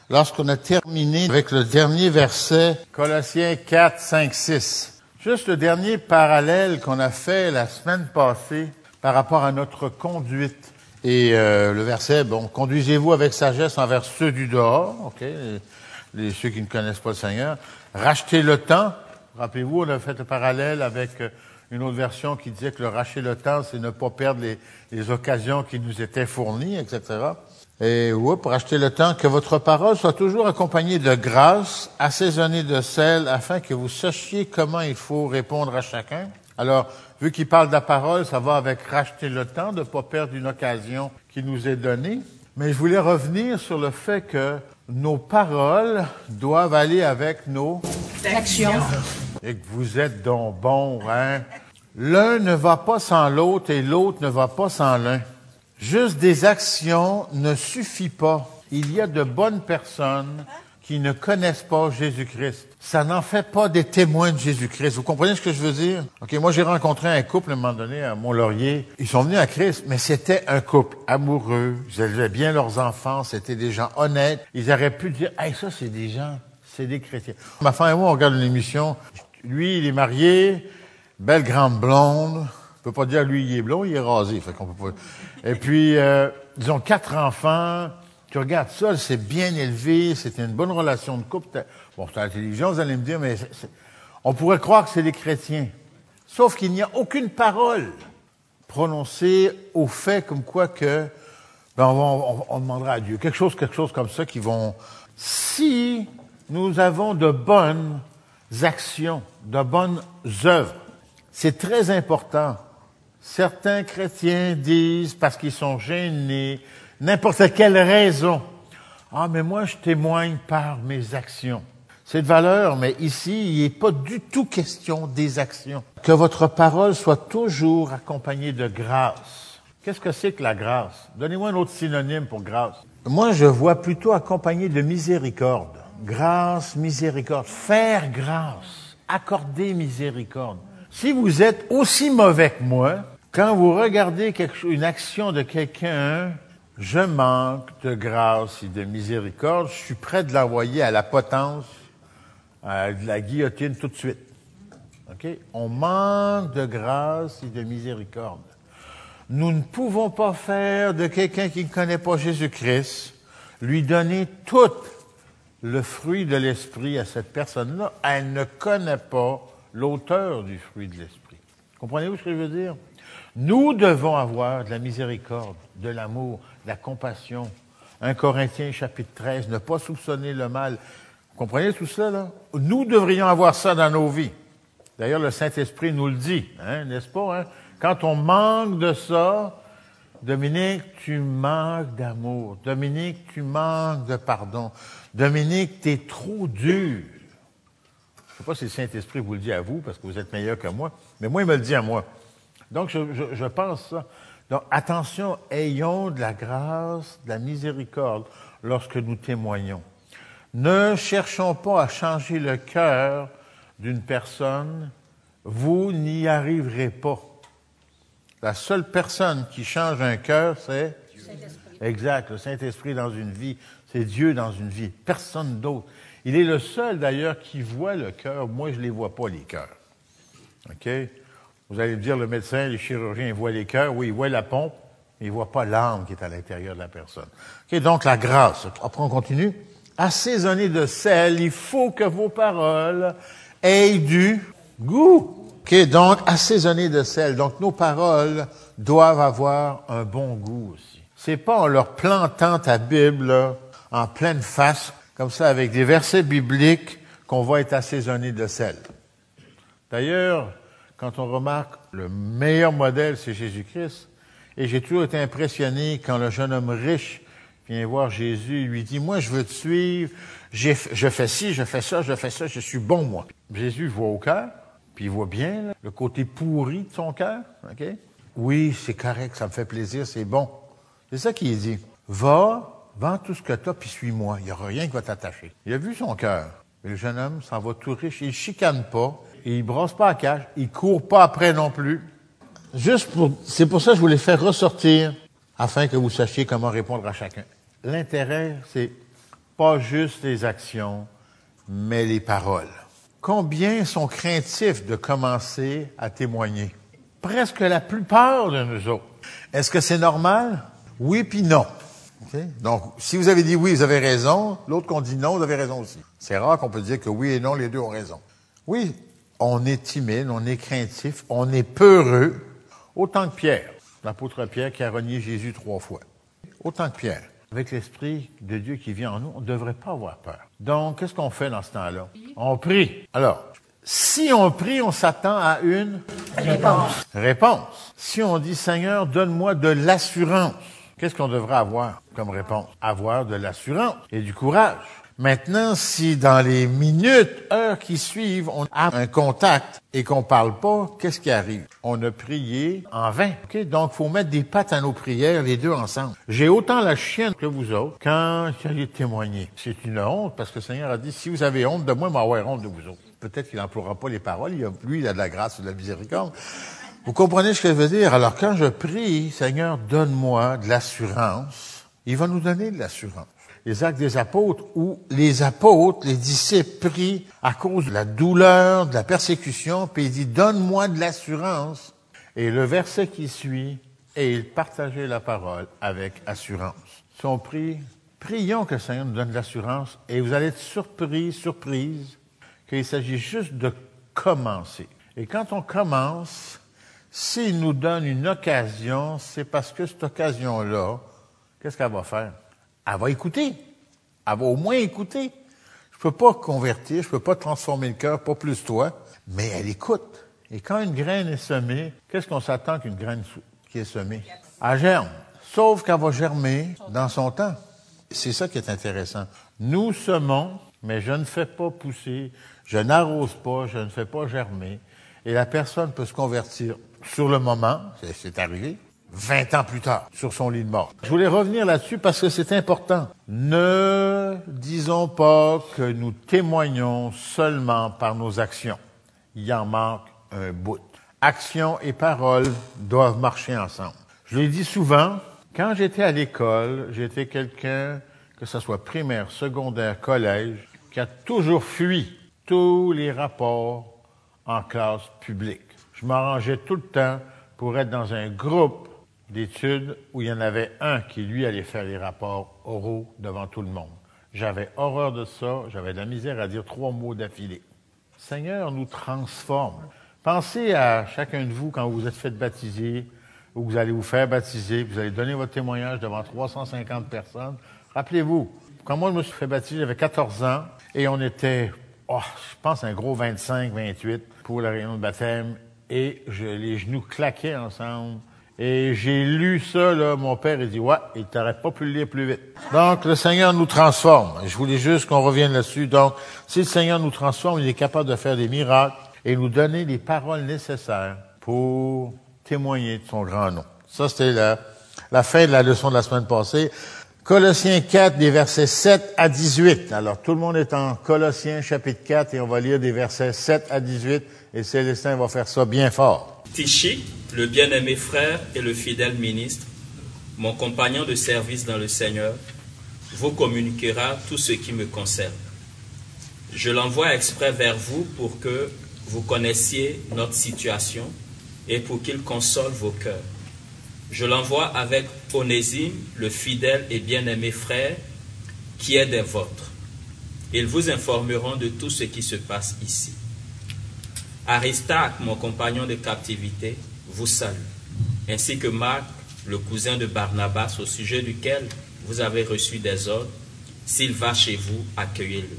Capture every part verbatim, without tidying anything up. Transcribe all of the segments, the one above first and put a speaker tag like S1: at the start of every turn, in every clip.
S1: lorsqu'on a terminé avec le dernier verset, Colossiens quatre, cinq, six. Juste le dernier parallèle qu'on a fait la semaine passée par rapport à notre conduite. Et euh, le verset, bon, conduisez-vous avec sagesse envers ceux du dehors, ok, les, les, ceux qui ne connaissent pas le Seigneur. Rachetez le temps. Rappelez-vous, on a fait le parallèle avec une autre version qui disait que le racheter le temps, c'est ne pas perdre les, les occasions qui nous étaient fournies, et cetera. Et oui, pour racheter le temps, que votre parole soit toujours accompagnée de grâce, assaisonnée de sel, afin que vous sachiez comment il faut répondre à chacun. Alors, vu qu'il parle de la parole, ça va avec racheter le temps, de ne pas perdre une occasion qui nous est donnée. Mais je voulais revenir sur le fait que nos paroles doivent aller avec nos
S2: actions.
S1: Et que vous êtes donc bon, hein? L'un ne va pas sans l'autre et l'autre ne va pas sans l'un. Juste des actions ne suffit pas. Il y a de bonnes personnes qui ne connaissent pas Jésus-Christ. Ça n'en fait pas des témoins de Jésus-Christ. Vous comprenez ce que je veux dire? OK, moi, j'ai rencontré un couple, à un moment donné, à Mont-Laurier. Ils sont venus à Christ, mais c'était un couple amoureux. Ils élevaient bien leurs enfants. C'était des gens honnêtes. Ils auraient pu dire, « Hey, ça, c'est des gens, c'est des chrétiens. » Ma femme et moi, on regarde une émission. Lui, il est marié, belle grande blonde. On peut pas dire, lui, il est blond, il est rasé. Fait qu'on peut pas... Et puis, euh, ils ont quatre enfants. Tu regardes ça, c'est bien élevé, c'était une bonne relation de couple. Bon, c'est à la télévision, vous allez me dire, mais c'est, c'est... on pourrait croire que c'est des chrétiens. Sauf qu'il n'y a aucune parole prononcée au fait comme quoi que, ben, on, on, on demandera à Dieu. Quelque chose, quelque chose comme ça qui vont... Si nous avons de bonnes actions, de bonnes œuvres, c'est très important. Certains chrétiens disent, parce qu'ils sont gênés, n'importe quelle raison. Ah, mais moi, je témoigne par mes actions. C'est de valeur, mais ici, il n'est pas du tout question des actions. Que votre parole soit toujours accompagnée de grâce. Qu'est-ce que c'est que la grâce? Donnez-moi un autre synonyme pour grâce. Moi, je vois plutôt accompagné de miséricorde. Grâce, miséricorde. Faire grâce. Accorder miséricorde. Si vous êtes aussi mauvais que moi, quand vous regardez quelque chose, une action de quelqu'un, je manque de grâce et de miséricorde, je suis prêt de l'envoyer à la potence, à la guillotine tout de suite. OK? On manque de grâce et de miséricorde. Nous ne pouvons pas faire de quelqu'un qui ne connaît pas Jésus-Christ, lui donner tout le fruit de l'esprit à cette personne-là. Elle ne connaît pas l'auteur du fruit de l'esprit. Comprenez-vous ce que je veux dire? Nous devons avoir de la miséricorde, de l'amour, de la compassion. un Corinthiens chapitre treize, ne pas soupçonner le mal. Vous comprenez tout ça, là? Nous devrions avoir ça dans nos vies. D'ailleurs, le Saint-Esprit nous le dit, hein, n'est-ce pas? Hein? Quand on manque de ça, Dominique, tu manques d'amour. Dominique, tu manques de pardon. Dominique, t'es trop dur. Je ne sais pas si le Saint-Esprit vous le dit à vous, parce que vous êtes meilleur que moi, mais moi, il me le dit à moi. Donc, je, je, je pense ça. Donc, attention, ayons de la grâce, de la miséricorde lorsque nous témoignons. Ne cherchons pas à changer le cœur d'une personne. Vous n'y arriverez pas. La seule personne qui change un cœur, c'est... Saint-Esprit. Exact, le Saint-Esprit dans une vie. C'est Dieu dans une vie. Personne d'autre. Il est le seul, d'ailleurs, qui voit le cœur. Moi, je ne les vois pas, les cœurs. OK? Vous allez me dire, le médecin, les chirurgiens, ils voient les cœurs. Oui, ils voient la pompe, mais ils ne voient pas l'âme qui est à l'intérieur de la personne. OK? Donc, la grâce. Après, on continue. Assaisonné de sel, il faut que vos paroles aient du goût. OK? Donc, assaisonné de sel. Donc, nos paroles doivent avoir un bon goût aussi. C'est pas en leur plantant ta Bible, là, en pleine face, comme ça, avec des versets bibliques, qu'on va être assaisonné de sel. D'ailleurs, quand on remarque le meilleur modèle, c'est Jésus-Christ, et j'ai toujours été impressionné quand le jeune homme riche vient voir Jésus, il lui dit, moi, je veux te suivre, j'ai, je fais ci, je fais ça, je fais ça, je suis bon, moi. Jésus voit au cœur, puis il voit bien là, le côté pourri de son cœur, OK? Oui, c'est correct, ça me fait plaisir, c'est bon. C'est ça qu'il dit. Va, vends tout ce que tu as, puis suis-moi. Il n'y aura rien qui va t'attacher. Il a vu son cœur. Mais le jeune homme s'en va tout riche. Il ne chicane pas. Et il ne brosse pas à cache. Il ne court pas après non plus. Juste pour, c'est pour ça que je voulais faire ressortir, afin que vous sachiez comment répondre à chacun. L'intérêt, c'est pas juste les actions, mais les paroles. Combien sont craintifs de commencer à témoigner? Presque la plupart de nous autres. Est-ce que c'est normal? Oui puis non. Okay? Donc, si vous avez dit oui, vous avez raison. L'autre qu'on dit non, vous avez raison aussi. C'est rare qu'on peut dire que oui et non, les deux ont raison. Oui, on est timide, on est craintif, on est peureux, autant que Pierre, l'apôtre Pierre qui a renié Jésus trois fois. Autant que Pierre. Avec l'Esprit de Dieu qui vit en nous, on ne devrait pas avoir peur. Donc, qu'est-ce qu'on fait dans ce temps-là? On prie. Alors, si on prie, on s'attend à une réponse. Réponse. Si on dit, Seigneur, donne-moi de l'assurance, qu'est-ce qu'on devrait avoir comme réponse? Avoir de l'assurance et du courage. Maintenant, si dans les minutes, heures qui suivent, on a un contact et qu'on parle pas, qu'est-ce qui arrive? On a prié en vain. Okay? Donc, faut mettre des pattes à nos prières, les deux ensemble. J'ai autant la chienne que vous autres quand j'ai témoigné. C'est une honte parce que le Seigneur a dit, si vous avez honte de moi, m'avoir honte de vous autres. Peut-être qu'il n'emploiera pas les paroles. Il a, lui, il a de la grâce et de la miséricorde. Vous comprenez ce que je veux dire? Alors, quand je prie, Seigneur, donne-moi de l'assurance, il va nous donner de l'assurance. Les Actes des Apôtres, où les apôtres, les disciples prient à cause de la douleur, de la persécution, puis il dit, donne-moi de l'assurance. Et le verset qui suit, et il partageait la parole avec assurance. Si on prie, prions que le Seigneur nous donne de l'assurance, et vous allez être surpris, surprise, qu'il s'agit juste de commencer. Et quand on commence, s'il nous donne une occasion, c'est parce que cette occasion-là, qu'est-ce qu'elle va faire? Elle va écouter. Elle va au moins écouter. Je peux pas convertir, je peux pas transformer le cœur, pas plus toi, mais elle écoute. Et quand une graine est semée, qu'est-ce qu'on s'attend qu'une graine qui est semée? Elle germe. Sauf qu'elle va germer dans son temps. C'est ça qui est intéressant. Nous semons, mais je ne fais pas pousser, je n'arrose pas, je ne fais pas germer. Et la personne peut se convertir sur le moment, c'est, c'est arrivé, vingt ans plus tard, sur son lit de mort. Je voulais revenir là-dessus parce que c'est important. Ne disons pas que nous témoignons seulement par nos actions. Il en manque un bout. Action et parole doivent marcher ensemble. Je l'ai dit souvent, quand j'étais à l'école, j'étais quelqu'un, que ce soit primaire, secondaire, collège, qui a toujours fui tous les rapports en classe publique. Je m'arrangeais tout le temps pour être dans un groupe d'études où il y en avait un qui, lui, allait faire les rapports oraux devant tout le monde. J'avais horreur de ça, j'avais de la misère à dire trois mots d'affilée. Seigneur nous transforme. Pensez à chacun de vous quand vous vous êtes fait baptiser ou que vous allez vous faire baptiser, vous allez donner votre témoignage devant trois cent cinquante personnes. Rappelez-vous, quand moi je me suis fait baptiser, j'avais quatorze ans et on était, oh, je pense, un gros vingt-cinq, vingt-huit pour la réunion de baptême et je, les genoux claquaient ensemble. Et j'ai lu ça, là, mon père, il dit, ouais, il t'aurait pas pu le lire plus vite. Donc, le Seigneur nous transforme. Je voulais juste qu'on revienne là-dessus. Donc, si le Seigneur nous transforme, il est capable de faire des miracles et nous donner les paroles nécessaires pour témoigner de son grand nom. Ça, c'était la, la fin de la leçon de la semaine passée. Colossiens quatre, des versets sept à dix-huit. Alors, tout le monde est en Colossiens chapitre quatre et on va lire des versets sept à dix-huit et Célestin va faire ça bien fort.
S2: Tichy, le bien-aimé frère et le fidèle ministre, mon compagnon de service dans le Seigneur, vous communiquera tout ce qui me concerne. Je l'envoie exprès vers vous pour que vous connaissiez notre situation et pour qu'il console vos cœurs. Je l'envoie avec Onésime, le fidèle et bien-aimé frère, qui est des vôtres. Ils vous informeront de tout ce qui se passe ici. Aristarque, mon compagnon de captivité, vous salue, ainsi que Marc, le cousin de Barnabas, au sujet duquel vous avez reçu des ordres. S'il va chez vous, accueillez-le.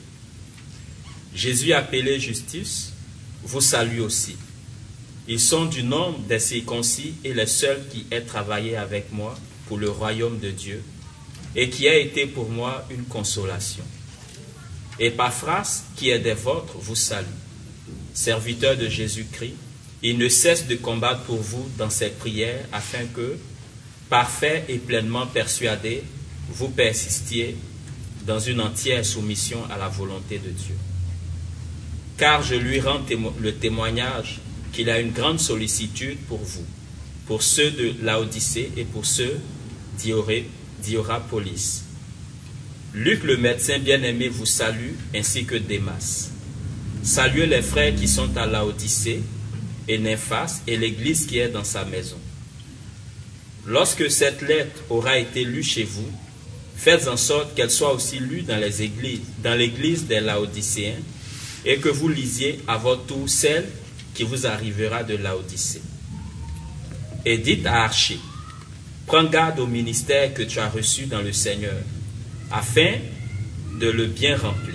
S2: Jésus appelé Justus vous salue aussi. Ils sont du nombre des circoncis et les seuls qui aient travaillé avec moi pour le royaume de Dieu et qui a été pour moi une consolation. Épaphras, qui est des vôtres, vous salue. Serviteur de Jésus-Christ, il ne cesse de combattre pour vous dans ses prières afin que, parfait et pleinement persuadé, vous persistiez dans une entière soumission à la volonté de Dieu. Car je lui rends témo- le témoignage qu'il a une grande sollicitude pour vous, pour ceux de Laodicée et pour ceux d'Hiéré- d'Hiérapolis. Luc le médecin bien-aimé vous salue, ainsi que Démas. Saluez les frères qui sont à Laodicée, et Nymphas, et l'église qui est dans sa maison. Lorsque cette lettre aura été lue chez vous, faites en sorte qu'elle soit aussi lue dans les églises, dans l'église des Laodicéens, et que vous lisiez à votre tour celle qui vous arrivera de Laodicée. Et dites à Archie, prends garde au ministère que tu as reçu dans le Seigneur, afin de le bien remplir.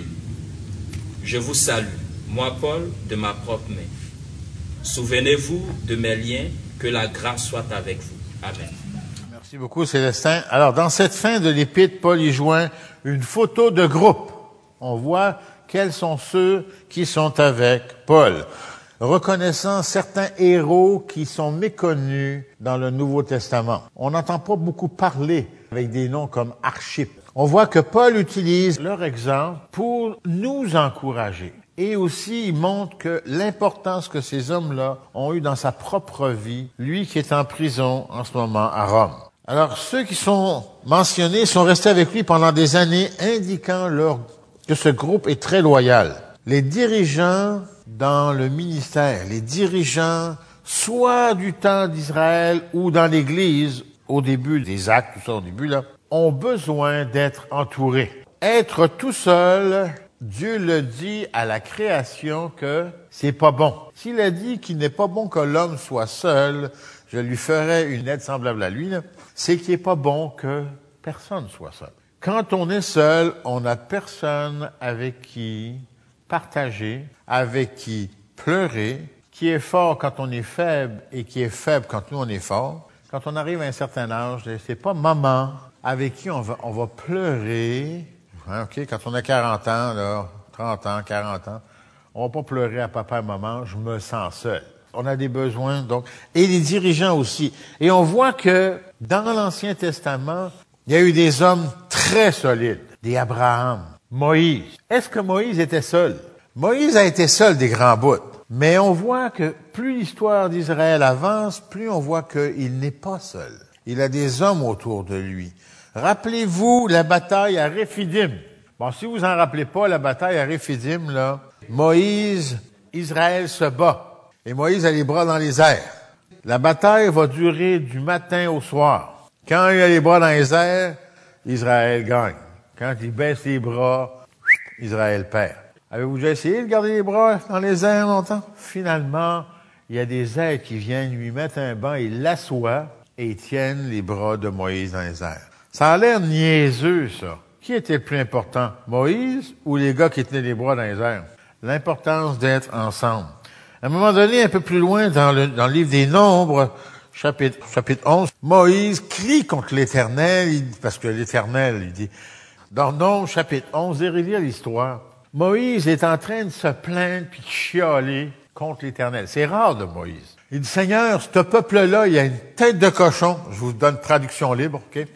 S2: Je vous salue, moi Paul, de ma propre main. Souvenez-vous de mes liens, que la grâce soit avec vous. Amen.
S1: Merci beaucoup, Célestin. Alors, dans cette fin de l'épître, Paul y joint une photo de groupe. On voit quels sont ceux qui sont avec Paul, reconnaissant certains héros qui sont méconnus dans le Nouveau Testament. On n'entend pas beaucoup parler avec des noms comme Archippe. On voit que Paul utilise leur exemple pour nous encourager. Et aussi, il montre que l'importance que ces hommes-là ont eu dans sa propre vie, lui qui est en prison en ce moment à Rome. Alors, ceux qui sont mentionnés sont restés avec lui pendant des années, indiquant leur, que ce groupe est très loyal. Les dirigeants dans le ministère, les dirigeants soit du temps d'Israël ou dans l'Église, au début des actes, tout ça au début, là, ont besoin d'être entourés. Être tout seul, Dieu le dit à la création que c'est pas bon. S'il a dit qu'il n'est pas bon que l'homme soit seul, je lui ferai une aide semblable à lui, là, c'est qu'il n'est pas bon que personne soit seul. Quand on est seul, on n'a personne avec qui partager, avec qui pleurer, qui est fort quand on est faible et qui est faible quand nous on est fort. Quand on arrive à un certain âge, c'est pas maman avec qui on va, on va pleurer. Hein, OK? Quand on a quarante ans, là, trente ans, quarante ans, on va pas pleurer à papa et maman, je me sens seul. On a des besoins, donc. Et les dirigeants aussi. Et on voit que dans l'Ancien Testament, il y a eu des hommes très solides. Des Abraham, Moïse. Est-ce que Moïse était seul? Moïse a été seul des grands bouts. Mais on voit que plus l'histoire d'Israël avance, plus on voit qu'il n'est pas seul. Il a des hommes autour de lui. Rappelez-vous la bataille à Réphidim. Bon, si vous en rappelez pas, la bataille à Réphidim, là, Moïse, Israël se bat. Et Moïse a les bras dans les airs. La bataille va durer du matin au soir. Quand il a les bras dans les airs, Israël gagne. Quand il baisse les bras, Israël perd. Avez-vous déjà essayé de garder les bras dans les airs longtemps? Finalement, il y a des airs qui viennent lui mettre un banc, ils l'assoient et ils tiennent les bras de Moïse dans les airs. Ça a l'air niaiseux, ça. Qui était le plus important? Moïse ou les gars qui tenaient les bras dans les airs? L'importance d'être ensemble. À un moment donné, un peu plus loin, dans le, dans le livre des Nombres, chapitre, chapitre onze, Moïse crie contre l'Éternel, il, parce que l'Éternel, il dit, dans Nombres, chapitre onze, et relire l'histoire, Moïse est en train de se plaindre puis de chialer contre l'Éternel. C'est rare de Moïse. Il dit, Seigneur, ce peuple-là, il y a une tête de cochon. Je vous donne traduction libre, OK?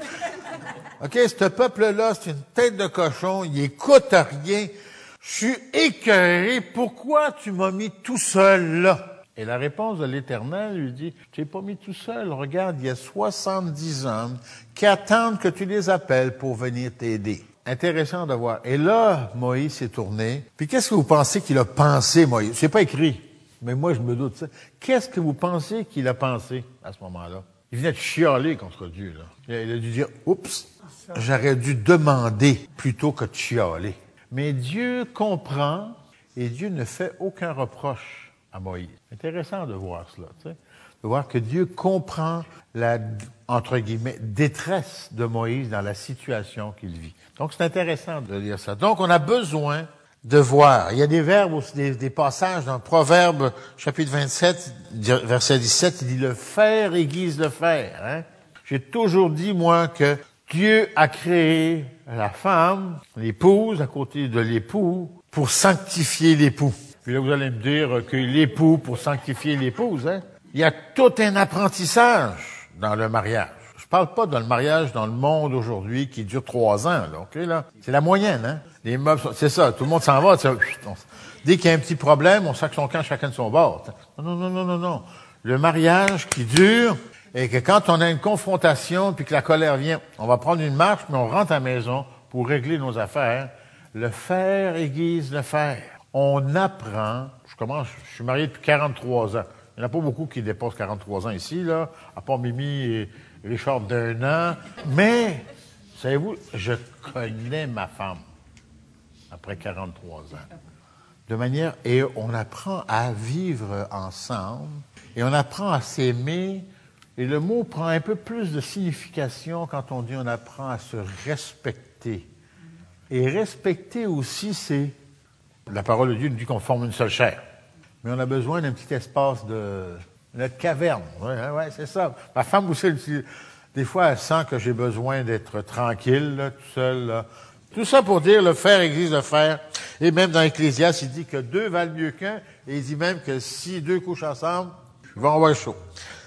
S1: OK, ce peuple-là, c'est une tête de cochon. Il écoute à rien. Je suis écœuré. Pourquoi tu m'as mis tout seul là? Et la réponse de l'Éternel lui dit, je t'ai pas mis tout seul. Regarde, il y a soixante-dix hommes qui attendent que tu les appelles pour venir t'aider. Intéressant de voir. Et là, Moïse s'est tourné. Puis qu'est-ce que vous pensez qu'il a pensé, Moïse? C'est pas écrit, mais moi, je me doute ça. Qu'est-ce que vous pensez qu'il a pensé à ce moment-là? Il venait de chialer contre Dieu, là. Il a dû dire, oups, j'aurais dû demander plutôt que de chialer. Mais Dieu comprend et Dieu ne fait aucun reproche à Moïse. Intéressant de voir cela, tu sais. De voir que Dieu comprend la, entre guillemets, détresse de Moïse dans la situation qu'il vit. Donc, c'est intéressant de lire ça. Donc, on a besoin de voir. Il y a des verbes aussi, des, des passages dans Proverbe, chapitre vingt-sept, verset dix-sept, il dit « Le fer aiguise le fer. Hein? » J'ai toujours dit, moi, que Dieu a créé la femme, l'épouse, à côté de l'époux, pour sanctifier l'époux. Puis là, vous allez me dire que l'époux, pour sanctifier l'épouse, hein? Il y a tout un apprentissage dans le mariage. Je parle pas dans le mariage dans le monde aujourd'hui qui dure trois ans, là, ok, là. C'est la moyenne, hein. Les meubles, c'est ça. Tout le monde s'en va, ça, on, dès qu'il y a un petit problème, on sac son camp chacun de son bord. Non, non, non, non, non. Le mariage qui dure, et que quand on a une confrontation puis que la colère vient, on va prendre une marche, mais on rentre à la maison, pour régler nos affaires. Le fer aiguise le fer. On apprend, je commence, je suis marié depuis quarante-trois ans. Il n'y en a pas beaucoup qui dépassent quarante-trois ans ici, là, à part Mimi et Richard d'un an. Mais, savez-vous, je connais ma femme après quarante-trois ans. De manière, et on apprend à vivre ensemble, et on apprend à s'aimer, et le mot prend un peu plus de signification quand on dit on apprend à se respecter. Et respecter aussi, c'est, la parole de Dieu nous dit qu'on forme une seule chair. Mais on a besoin d'un petit espace de, notre caverne. Oui, ouais, c'est ça. Ma femme aussi, elle, des fois, elle sent que j'ai besoin d'être tranquille, là, tout seul, là. Tout ça pour dire, le fer exige le fer. Et même dans Ecclésiaste, il dit que deux valent mieux qu'un. Et il dit même que si deux couchent ensemble, ils vont avoir chaud.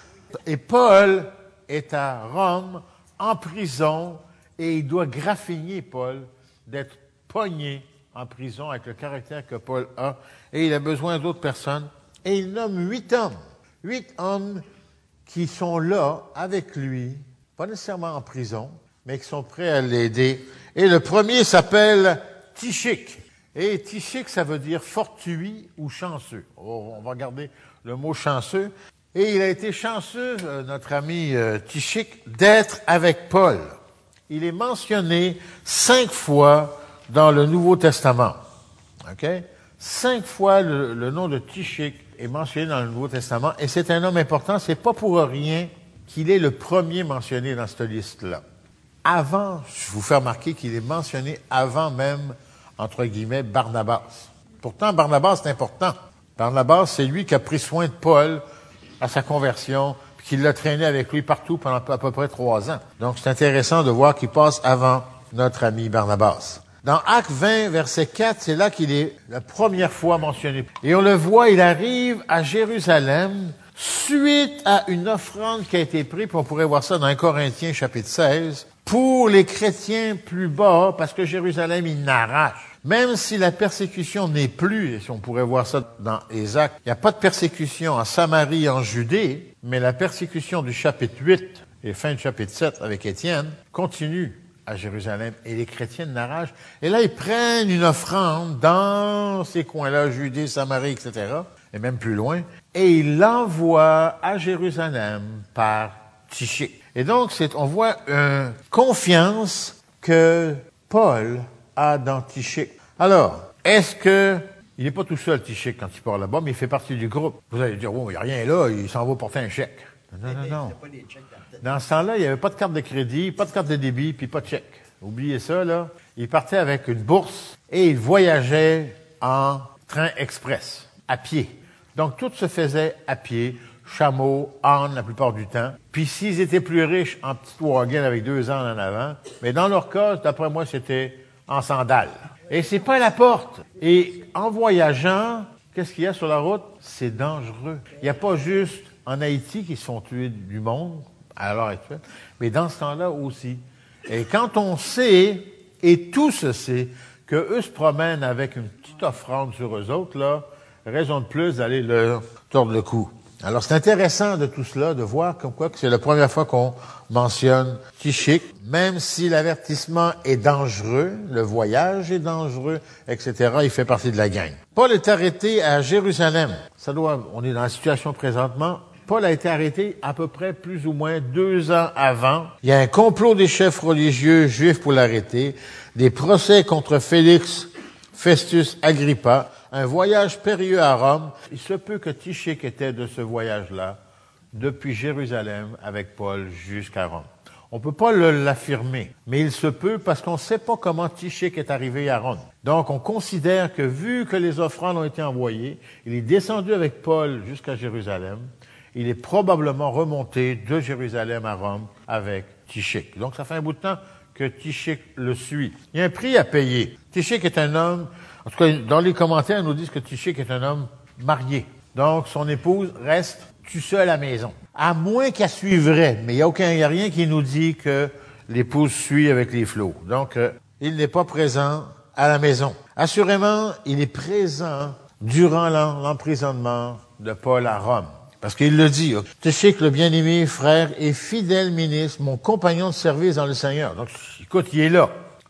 S1: Et Paul est à Rome, en prison, et il doit graffiner, Paul, d'être pogné en prison avec le caractère que Paul a. Et il a besoin d'autres personnes. Et il nomme huit hommes. Huit hommes qui sont là avec lui, pas nécessairement en prison, mais qui sont prêts à l'aider. Et le premier s'appelle Tychik. Et Tychik, ça veut dire fortuit ou chanceux. On va regarder le mot chanceux. Et il a été chanceux, notre ami euh, Tychik, d'être avec Paul. Il est mentionné cinq fois dans le Nouveau Testament. OK? Cinq fois le, le nom de Tychik est mentionné dans le Nouveau Testament. Et c'est un homme important. C'est pas pour rien qu'il est le premier mentionné dans cette liste-là. Avant, je vous fais remarquer qu'il est mentionné avant même, entre guillemets, Barnabas. Pourtant, Barnabas, c'est important. Barnabas, c'est lui qui a pris soin de Paul à sa conversion, puis qu'il l'a traîné avec lui partout pendant à peu près trois ans. Donc, c'est intéressant de voir qu'il passe avant notre ami Barnabas. Dans Actes vingt, verset quatre, c'est là qu'il est la première fois mentionné. Et on le voit, il arrive à Jérusalem suite à une offrande qui a été prise, puis on pourrait voir ça dans un Corinthiens chapitre seize, pour les chrétiens plus bas, parce que Jérusalem, il n'arrache. Même si la persécution n'est plus, et si on pourrait voir ça dans les Actes, il n'y a pas de persécution en Samarie et en Judée, mais la persécution du chapitre huit et fin du chapitre sept avec Étienne continue à Jérusalem, et les chrétiens n'arrachent. Et là, ils prennent une offrande dans ces coins-là, Judée, Samarie, et cetera, et même plus loin, et ils l'envoient à Jérusalem par Tychik. Et donc, c'est, on voit une confiance que Paul a dans Tychik. Alors, est-ce que, il n'est pas tout seul, Tychik, quand il part là-bas, mais il fait partie du groupe. Vous allez dire, oh, il n'y a rien là, il s'en va porter un chèque. Non, non, non. Dans ce temps-là, il n'y avait pas de carte de crédit, pas de carte de débit, puis pas de chèque. Oubliez ça, là. Il partait avec une bourse et il voyageait en train express, à pied. Donc, tout se faisait à pied, chameau, âne la plupart du temps. Puis s'ils étaient plus riches, en petite wagon avec deux ânes en avant. Mais dans leur cas, d'après moi, c'était en sandales. Et c'est pas à la porte. Et en voyageant, qu'est-ce qu'il y a sur la route? C'est dangereux. Il n'y a pas juste en Haïti qui se font tuer du monde à l'heure actuelle, mais dans ce temps-là aussi. Et quand on sait, et tout se sait, qu'eux se promènent avec une petite offrande sur eux autres, là, raison de plus d'aller leur tordre le cou. Alors, c'est intéressant de tout cela, de voir comme quoi que c'est la première fois qu'on mentionne Tychik, même si l'avertissement est dangereux, le voyage est dangereux, et cetera, il fait partie de la gang. Paul est arrêté à Jérusalem. Ça doit, on est dans la situation présentement. Paul a été arrêté à peu près plus ou moins deux ans avant. Il y a un complot des chefs religieux juifs pour l'arrêter, des procès contre Félix, Festus, Agrippa, un voyage périlleux à Rome. Il se peut que Tychik était de ce voyage-là, depuis Jérusalem avec Paul jusqu'à Rome. On peut pas le, l'affirmer, mais il se peut parce qu'on ne sait pas comment Tychik est arrivé à Rome. Donc, on considère que vu que les offrandes ont été envoyées, il est descendu avec Paul jusqu'à Jérusalem. Il est probablement remonté de Jérusalem à Rome avec Tychik. Donc, ça fait un bout de temps que Tychik le suit. Il y a un prix à payer. Tychik est un homme, en tout cas, dans les commentaires, ils nous disent que Tychik est un homme marié. Donc, son épouse reste tout seul à la maison. À moins qu'elle suivrait, mais il n'y a aucun, il y a rien qui nous dit que l'épouse suit avec les flots. Donc, euh, il n'est pas présent à la maison. Assurément, il est présent durant l'emprisonnement de Paul à Rome. Parce qu'il le dit, Tychik, le bien-aimé frère et fidèle ministre, mon compagnon de service dans le Seigneur. Donc, écoute, il est là.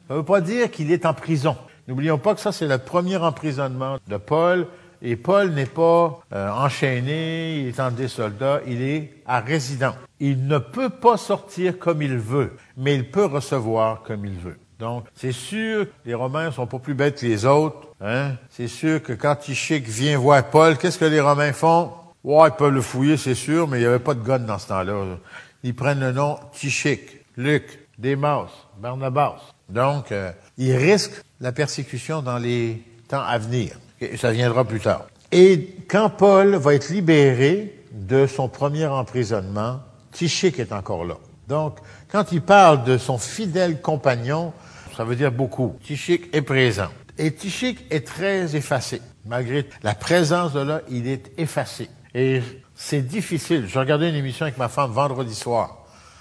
S1: Ça ne veut pas dire qu'il est en prison. N'oublions pas que ça, c'est le premier emprisonnement de Paul. Et Paul n'est pas euh, enchaîné, il est entre des soldats, il est à résidence. Il ne peut pas sortir comme il veut, mais il peut recevoir comme il veut. Donc, c'est sûr, les Romains sont pas plus bêtes que les autres. Hein? C'est sûr que quand Tychique vient voir Paul, qu'est-ce que les Romains font? Ouais, ils peuvent le fouiller, c'est sûr, mais il n'y avait pas de gun dans ce temps-là. Ils prennent le nom Tychique, Luc, Démas, Barnabas. Donc, euh, ils risquent la persécution dans les temps à venir. Et ça viendra plus tard. Et quand Paul va être libéré de son premier emprisonnement, Tychique est encore là. Donc, quand il parle de son fidèle compagnon, ça veut dire beaucoup. Tychique est présent. Et Tychique est très effacé. Malgré la présence de là, il est effacé. Et c'est difficile. Je regardais une émission avec ma femme vendredi soir.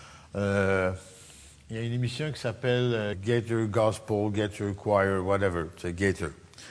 S1: Euh, il y a une émission qui s'appelle euh, Get Your Gospel, Get Your Choir, whatever. C'est Gator.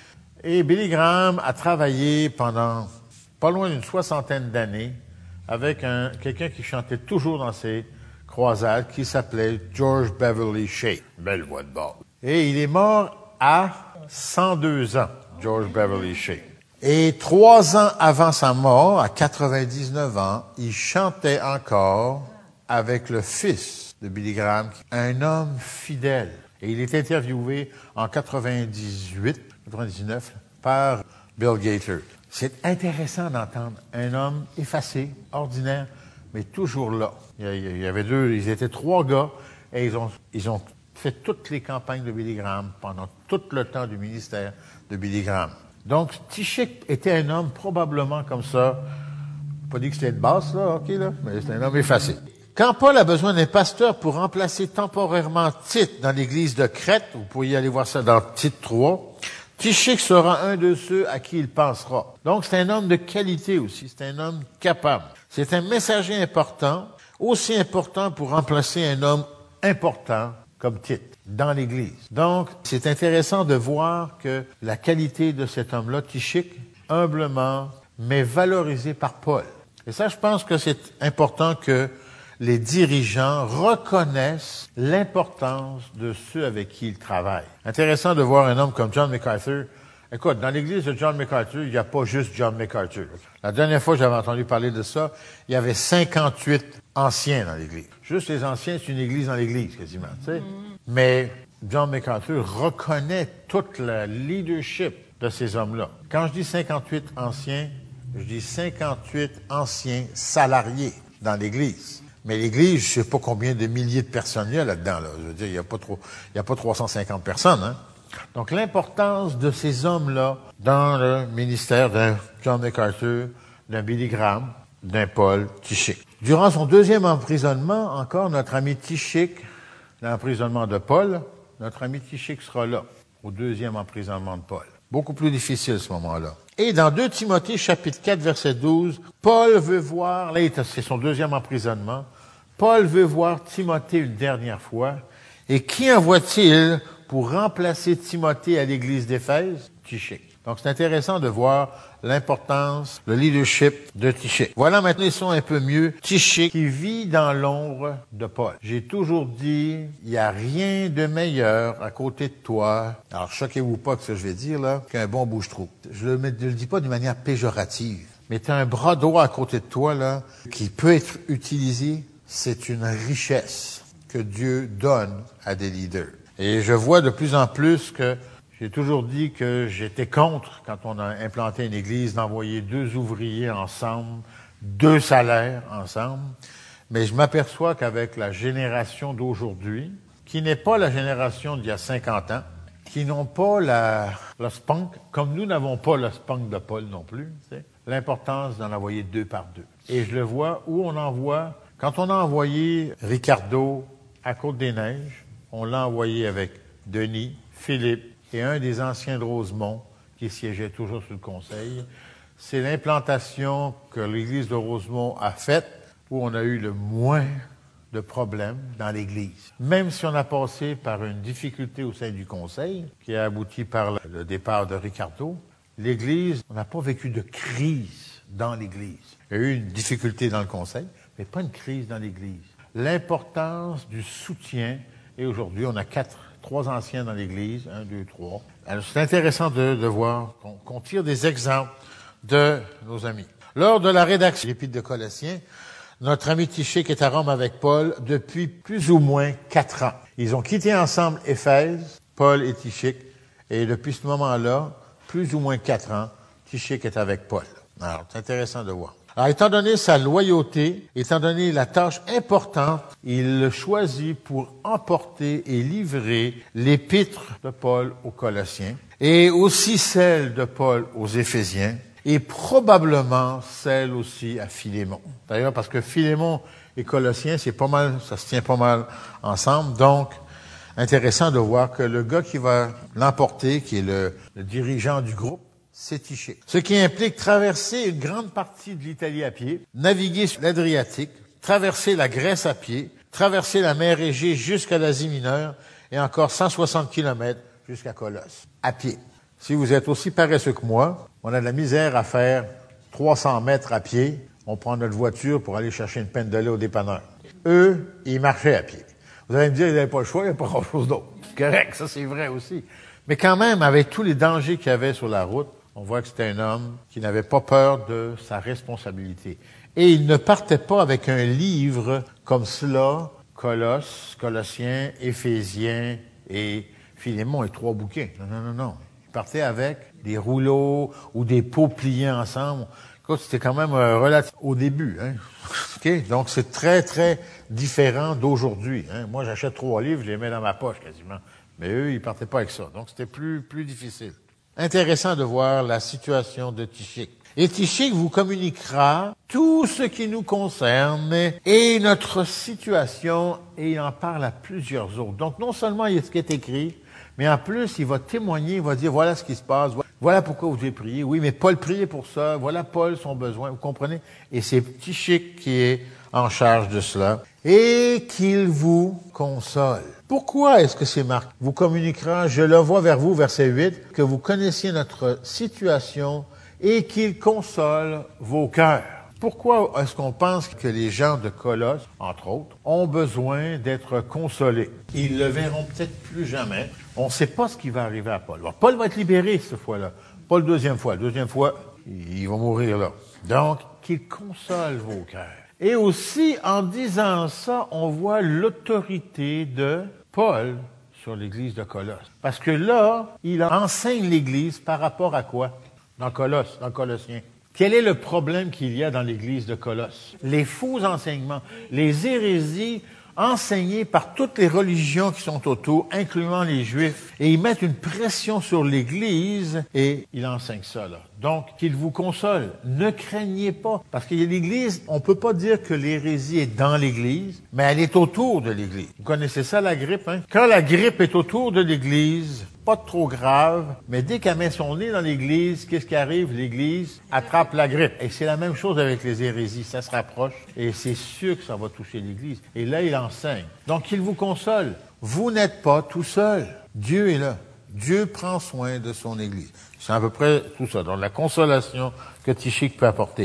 S1: Et Billy Graham a travaillé pendant pas loin d'une soixantaine d'années avec un, quelqu'un qui chantait toujours dans ses croisades, qui s'appelait George Beverly Shea. Belle voix de bord. Et il est mort à cent deux ans, George Beverly Shea. Et trois ans avant sa mort, à quatre-vingt-dix-neuf ans, il chantait encore avec le fils de Billy Graham, un homme fidèle. Et il est interviewé en quatre-vingt-dix-huit, quatre-vingt-dix-neuf par Bill Gator. C'est intéressant d'entendre un homme effacé, ordinaire, mais toujours là. Il y avait deux, ils étaient trois gars, et ils ont, ils ont fait toutes les campagnes de Billy Graham pendant tout le temps du ministère de Billy Graham. Donc, Tychique était un homme probablement comme ça, pas dit que c'était de basse, là, ok, là, mais c'est un homme effacé. Quand Paul a besoin d'un pasteur pour remplacer temporairement Tite dans l'église de Crète, vous pourriez aller voir ça dans Tite trois, Tychique sera un de ceux à qui il pensera. Donc, c'est un homme de qualité aussi, c'est un homme capable. C'est un messager important, aussi important pour remplacer un homme important comme Tite dans l'église. Donc, c'est intéressant de voir que la qualité de cet homme-là, Tychique, humblement, mais valorisé par Paul. Et ça, je pense que c'est important que les dirigeants reconnaissent l'importance de ceux avec qui ils travaillent. Intéressant de voir un homme comme John MacArthur. Écoute, dans l'église de John MacArthur, il n'y a pas juste John MacArthur. La dernière fois que j'avais entendu parler de ça, il y avait cinquante-huit anciens dans l'église. Juste les anciens, c'est une église dans l'église, quasiment, tu sais. Mm. Mais John MacArthur reconnaît toute la leadership de ces hommes-là. Quand je dis cinquante-huit anciens, je dis cinquante-huit anciens salariés dans l'église. Mais l'église, je sais pas combien de milliers de personnes il y a là-dedans, là. Je veux dire, il y a pas trop, il y a pas trois cent cinquante personnes, hein. Donc, l'importance de ces hommes-là dans le ministère d'un John MacArthur, d'un Billy Graham, d'un Paul Tychique. Durant son deuxième emprisonnement, encore, notre ami Tychique, l'emprisonnement de Paul, notre ami Tychique sera là, au deuxième emprisonnement de Paul. Beaucoup plus difficile, ce moment-là. Et dans deux Timothée, chapitre quatre, verset douze, Paul veut voir, là, c'est son deuxième emprisonnement, Paul veut voir Timothée une dernière fois. Et qui envoie-t-il pour remplacer Timothée à l'église d'Éphèse? Tychique. Donc, c'est intéressant de voir l'importance, le leadership de Tychique. Voilà maintenant, ils sont un peu mieux. Tychique qui vit dans l'ombre de Paul. J'ai toujours dit, il n'y a rien de meilleur à côté de toi. Alors, choquez-vous pas que ce que je vais dire, là, qu'un bon bouche-trou. Je ne le, le dis pas d'une manière péjorative, mais tu as un bras droit à côté de toi, là, qui peut être utilisé. C'est une richesse que Dieu donne à des leaders. Et je vois de plus en plus que j'ai toujours dit que j'étais contre, quand on a implanté une église, d'envoyer deux ouvriers ensemble, deux salaires ensemble. Mais je m'aperçois qu'avec la génération d'aujourd'hui, qui n'est pas la génération d'il y a cinquante ans, qui n'ont pas la, le spunk, comme nous n'avons pas le spunk de Paul non plus, tu sais, l'importance d'en envoyer deux par deux. Et je le vois où on envoie, quand on a envoyé Ricardo à Côte-des-Neiges, on l'a envoyé avec Denis, Philippe, et un des anciens de Rosemont, qui siégeait toujours sur le conseil. C'est l'implantation que l'Église de Rosemont a faite, où on a eu le moins de problèmes dans l'Église. Même si on a passé par une difficulté au sein du conseil, qui a abouti par le départ de Ricardo, l'Église, on n'a pas vécu de crise dans l'Église. Il y a eu une difficulté dans le conseil, mais pas une crise dans l'Église. L'importance du soutien, et aujourd'hui, on a quatre trois anciens dans l'Église, un, deux, trois. Alors, c'est intéressant de, de voir qu'on, qu'on tire des exemples de nos amis. Lors de la rédaction de l'Épître de Colossiens, notre ami Tychik est à Rome avec Paul depuis plus ou moins quatre ans. Ils ont quitté ensemble Éphèse, Paul et Tychik, et depuis ce moment-là, plus ou moins quatre ans, Tychik est avec Paul. Alors, c'est intéressant de voir. Alors, étant donné sa loyauté, étant donné la tâche importante, il le choisit pour emporter et livrer l'épître de Paul aux Colossiens, et aussi celle de Paul aux Éphésiens, et probablement celle aussi à Philémon. D'ailleurs, parce que Philémon et Colossiens, c'est pas mal, ça se tient pas mal ensemble. Donc, intéressant de voir que le gars qui va l'emporter, qui est le, le dirigeant du groupe, c'est Tychik. Ce qui implique traverser une grande partie de l'Italie à pied, naviguer sur l'Adriatique, traverser la Grèce à pied, traverser la mer Égée jusqu'à l'Asie mineure et encore cent soixante kilomètres jusqu'à Colosse, à pied. Si vous êtes aussi paresseux que moi, on a de la misère à faire trois cents mètres à pied. On prend notre voiture pour aller chercher une pinte de lait au dépanneur. Eux, ils marchaient à pied. Vous allez me dire, ils n'avaient pas le choix, il n'y a pas grand-chose d'autre. Correct, ça c'est vrai aussi. Mais quand même, avec tous les dangers qu'il y avait sur la route, on voit que c'était un homme qui n'avait pas peur de sa responsabilité. Et il ne partait pas avec un livre comme cela, Colosse, Colossiens, Éphésiens et Philémon et trois bouquins. Non, non, non, non. Il partait avec des rouleaux ou des pots pliés ensemble. Écoute, c'était quand même euh, relatif au début. Hein? Okay? Donc, c'est très, très différent d'aujourd'hui. Hein? Moi, j'achète trois livres, je les mets dans ma poche quasiment. Mais eux, ils partaient pas avec ça. Donc, c'était plus, plus difficile. Intéressant de voir la situation de Tychik. Et Tychik vous communiquera tout ce qui nous concerne et notre situation, et il en parle à plusieurs autres. Donc, non seulement il y a ce qui est écrit, mais en plus, il va témoigner, il va dire, voilà ce qui se passe, voilà pourquoi vous avez prié. Oui, mais Paul priait pour ça, voilà Paul, son besoin, vous comprenez? Et c'est Tychik qui est en charge de cela. Et qu'il vous console. Pourquoi est-ce que c'est marqué? Vous communiquera, je le vois vers vous, verset huit, que vous connaissiez notre situation et qu'il console vos cœurs. Pourquoi est-ce qu'on pense que les gens de Colosse, entre autres, ont besoin d'être consolés? Ils le verront peut-être plus jamais. On ne sait pas ce qui va arriver à Paul. Alors, Paul va être libéré cette fois-là. Pas la deuxième fois. La deuxième fois, il va mourir là. Donc, qu'il console vos cœurs. Et aussi, en disant ça, on voit l'autorité de Paul sur l'Église de Colosse. Parce que là, il enseigne l'Église par rapport à quoi? Dans Colosse, dans Colossiens. Quel est le problème qu'il y a dans l'Église de Colosse? Les faux enseignements, les hérésies enseignées par toutes les religions qui sont autour, incluant les Juifs. Et ils mettent une pression sur l'Église et ils enseignent ça, là. Donc, qu'il vous console. Ne craignez pas. Parce que l'Église, on peut pas dire que l'hérésie est dans l'Église, mais elle est autour de l'Église. Vous connaissez ça, la grippe, hein? Quand la grippe est autour de l'Église, pas trop grave, mais dès qu'elle met son nez dans l'Église, qu'est-ce qui arrive? L'Église attrape la grippe. Et c'est la même chose avec les hérésies. Ça se rapproche et c'est sûr que ça va toucher l'Église. Et là, il enseigne. Donc, il vous console. Vous n'êtes pas tout seul. Dieu est là. Dieu prend soin de son Église. C'est à peu près tout ça. Donc, la consolation que Tychik peut apporter.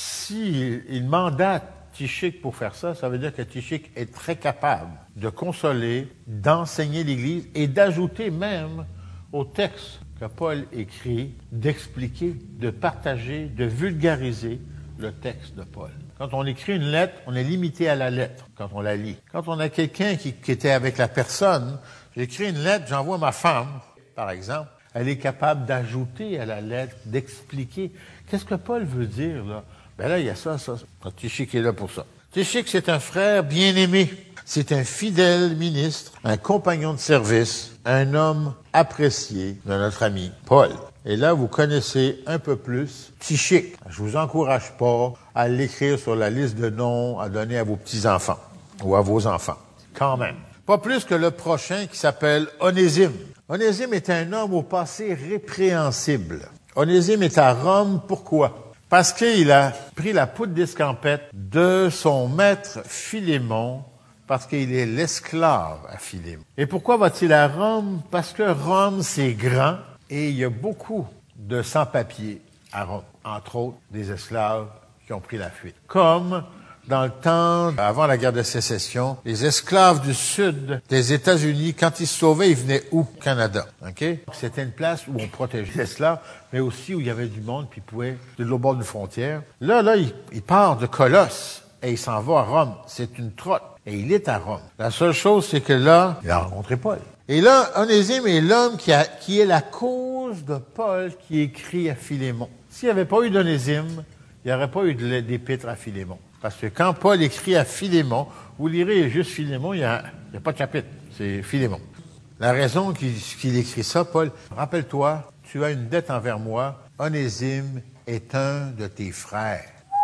S1: S'il il mandate Tychik pour faire ça, ça veut dire que Tychik est très capable de consoler, d'enseigner l'Église et d'ajouter même au texte que Paul écrit, d'expliquer, de partager, de vulgariser le texte de Paul. Quand on écrit une lettre, on est limité à la lettre quand on la lit. Quand on a quelqu'un qui, qui était avec la personne, j'écris une lettre, j'envoie à ma femme, par exemple, elle est capable d'ajouter à la lettre, d'expliquer. Qu'est-ce que Paul veut dire, là? Ben là, il y a ça, ça. Tychik est là pour ça. Tychik, c'est un frère bien-aimé. C'est un fidèle ministre, un compagnon de service, un homme apprécié de notre ami Paul. Et là, vous connaissez un peu plus Tychik. Je vous encourage pas à l'écrire sur la liste de noms à donner à vos petits-enfants ou à vos enfants. Quand même. Pas plus que le prochain qui s'appelle Onésime. Onésime est un homme au passé répréhensible. Onésime est à Rome. Pourquoi? Parce qu'il a pris la poudre d'escampette de son maître Philémon, parce qu'il est l'esclave à Philémon. Et pourquoi va-t-il à Rome? Parce que Rome, c'est grand et il y a beaucoup de sans-papiers à Rome. Entre autres, des esclaves qui ont pris la fuite. Comme dans le temps, avant la guerre de sécession, les esclaves du sud des États-Unis, quand ils se sauvaient, ils venaient où? Au Canada. OK? C'était une place où on protégeait les esclaves, mais aussi où il y avait du monde, puis ils pouvaient, de l'autre bord d'une frontière. Là, là, il, il part de Colosse et il s'en va à Rome. C'est une trotte. Et il est à Rome. La seule chose, c'est que là, il a rencontré Paul. Et là, Onésime est l'homme qui, a, qui est la cause de Paul qui écrit à Philémon. S'il n'y avait pas eu d'Onésime, il n'y aurait pas eu d'épître à Philémon. Parce que quand Paul écrit à Philémon, vous lirez juste Philémon, il n'y a, il y a pas de chapitre. C'est Philémon. La raison qu'il, qu'il écrit ça, Paul, rappelle-toi, tu as une dette envers moi. Onésime est un de tes frères.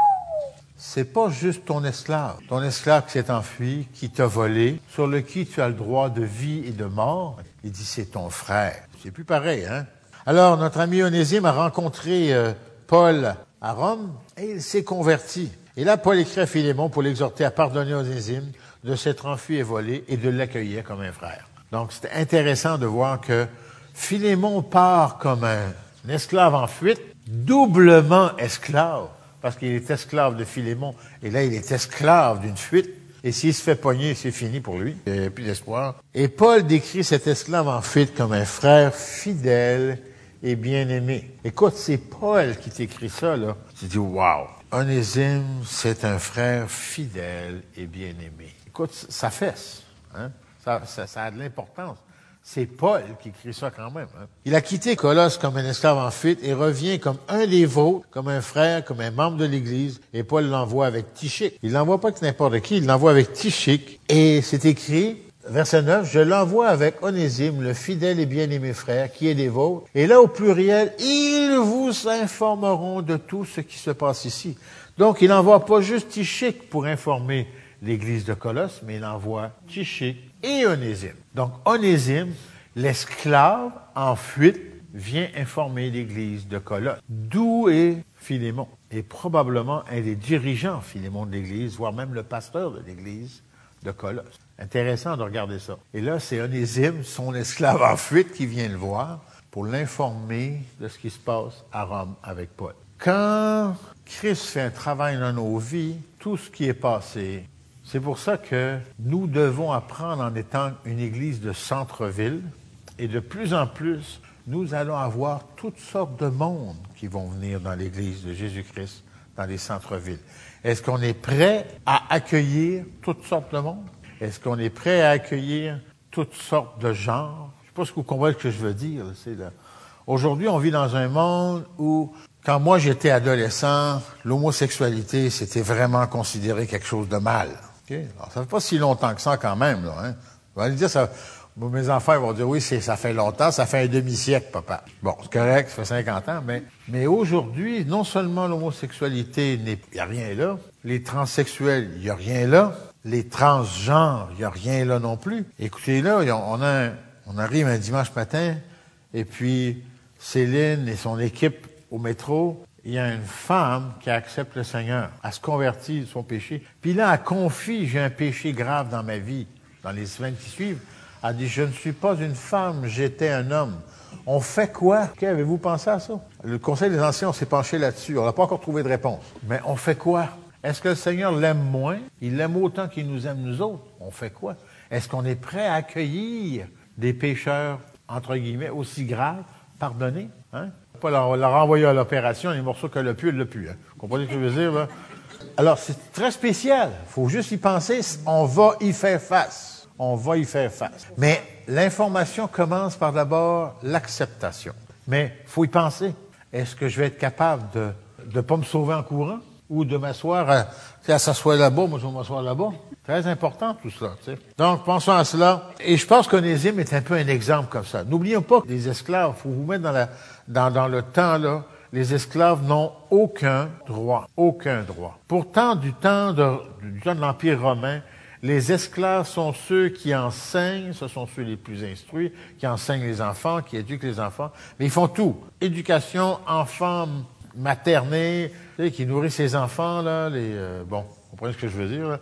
S1: C'est pas juste ton esclave. Ton esclave qui s'est enfui, qui t'a volé, sur le qui tu as le droit de vie et de mort. Il dit, c'est ton frère. C'est plus pareil, hein? Alors, notre ami Onésime a rencontré euh, Paul à Rome et il s'est converti. Et là, Paul écrit à Philémon pour l'exhorter à pardonner Onésime de s'être enfui et volé et de l'accueillir comme un frère. Donc, c'était intéressant de voir que Philémon part comme un, un esclave en fuite, doublement esclave. Parce qu'il est esclave de Philémon, et là, il est esclave d'une fuite. Et s'il se fait pogner, c'est fini pour lui. Il n'y a plus d'espoir. Et Paul décrit cet esclave en fuite comme un frère fidèle et bien-aimé. Écoute, c'est Paul qui t'écrit ça, là. Tu dis, wow! Onésime, c'est un frère fidèle et bien-aimé. Écoute, ça fesse, hein? Ça, ça, ça a de l'importance. C'est Paul qui écrit ça quand même. Hein? Il a quitté Colosse comme un esclave en fuite et revient comme un des vôtres, comme un frère, comme un membre de l'Église. Et Paul l'envoie avec Tychique. Il l'envoie pas avec n'importe qui, il l'envoie avec Tychique. Et c'est écrit, verset neuf, « Je l'envoie avec Onésime, le fidèle et bien-aimé frère, qui est des vôtres. Et là, au pluriel, ils vous informeront de tout ce qui se passe ici. » Donc, il n'envoie pas juste Tychique pour informer l'Église de Colosse, mais il envoie Tychique et Onésime. Donc, Onésime, l'esclave en fuite, vient informer l'Église de Colosse. D'où est Philémon? Et probablement un des dirigeants, Philémon, de l'Église, voire même le pasteur de l'Église de Colosse. Intéressant de regarder ça. Et là, c'est Onésime, son esclave en fuite, qui vient le voir pour l'informer de ce qui se passe à Rome avec Paul. Quand Christ fait un travail dans nos vies, tout ce qui est passé, c'est pour ça que nous devons apprendre en étant une église de centre-ville et de plus en plus, nous allons avoir toutes sortes de monde qui vont venir dans l'église de Jésus-Christ, dans les centres-villes. Est-ce qu'on est prêt à accueillir toutes sortes de monde? Est-ce qu'on est prêt à accueillir toutes sortes de genres? Je ne sais pas ce que vous comprenez ce que je veux dire. C'est là. Aujourd'hui, on vit dans un monde où, quand moi j'étais adolescent, l'homosexualité, c'était vraiment considéré quelque chose de mal. Okay? Alors, ça fait pas si longtemps que ça quand même, là, hein. Vous allez dire, ça, mes enfants vont dire, oui, c'est, ça fait longtemps, ça fait un demi-siècle, papa. Bon, c'est correct, ça fait cinquante ans, mais, mais aujourd'hui, non seulement l'homosexualité n'est, il n'y a rien là, les transsexuels, il n'y a rien là, les transgenres, il n'y a rien là non plus. Écoutez, là, on a, un, on arrive un dimanche matin, et puis Céline et son équipe au métro, il y a une femme qui accepte le Seigneur. Elle se convertit de son péché. Puis là, elle confie, j'ai un péché grave dans ma vie. Dans les semaines qui suivent, elle dit, je ne suis pas une femme, j'étais un homme. On fait quoi? Okay, avez-vous pensé à ça? Le Conseil des Anciens, on s'est penché là-dessus. On n'a pas encore trouvé de réponse. Mais on fait quoi? Est-ce que le Seigneur l'aime moins? Il l'aime autant qu'il nous aime nous autres. On fait quoi? Est-ce qu'on est prêt à accueillir des pécheurs, entre guillemets, aussi graves, pardonnés? Hein? Pas leur, leur envoyer à l'opération les morceaux que le pu, le pu. Hein. Vous comprenez ce que je veux dire, là? Alors, c'est très spécial. Il faut juste y penser. On va y faire face. On va y faire face. Mais l'information commence par d'abord l'acceptation. Mais il faut y penser. Est-ce que je vais être capable de ne pas me sauver en courant ou de m'asseoir à, à s'asseoir là-bas, moi je vais m'asseoir là-bas? Très important tout cela. Tu sais. Donc, pensons à cela. Et je pense qu'Onésime est un peu un exemple comme ça. N'oublions pas que les esclaves, il faut vous mettre dans, la, dans, dans le temps, là, les esclaves n'ont aucun droit. Aucun droit. Pourtant, du temps de, du temps de l'Empire romain, les esclaves sont ceux qui enseignent, ce sont ceux les plus instruits, qui enseignent les enfants, qui éduquent les enfants. Mais ils font tout. Éducation, enfants, maternée, tu sais, qui nourrissent les enfants, là, les, euh, bon, vous comprenez ce que je veux dire, là,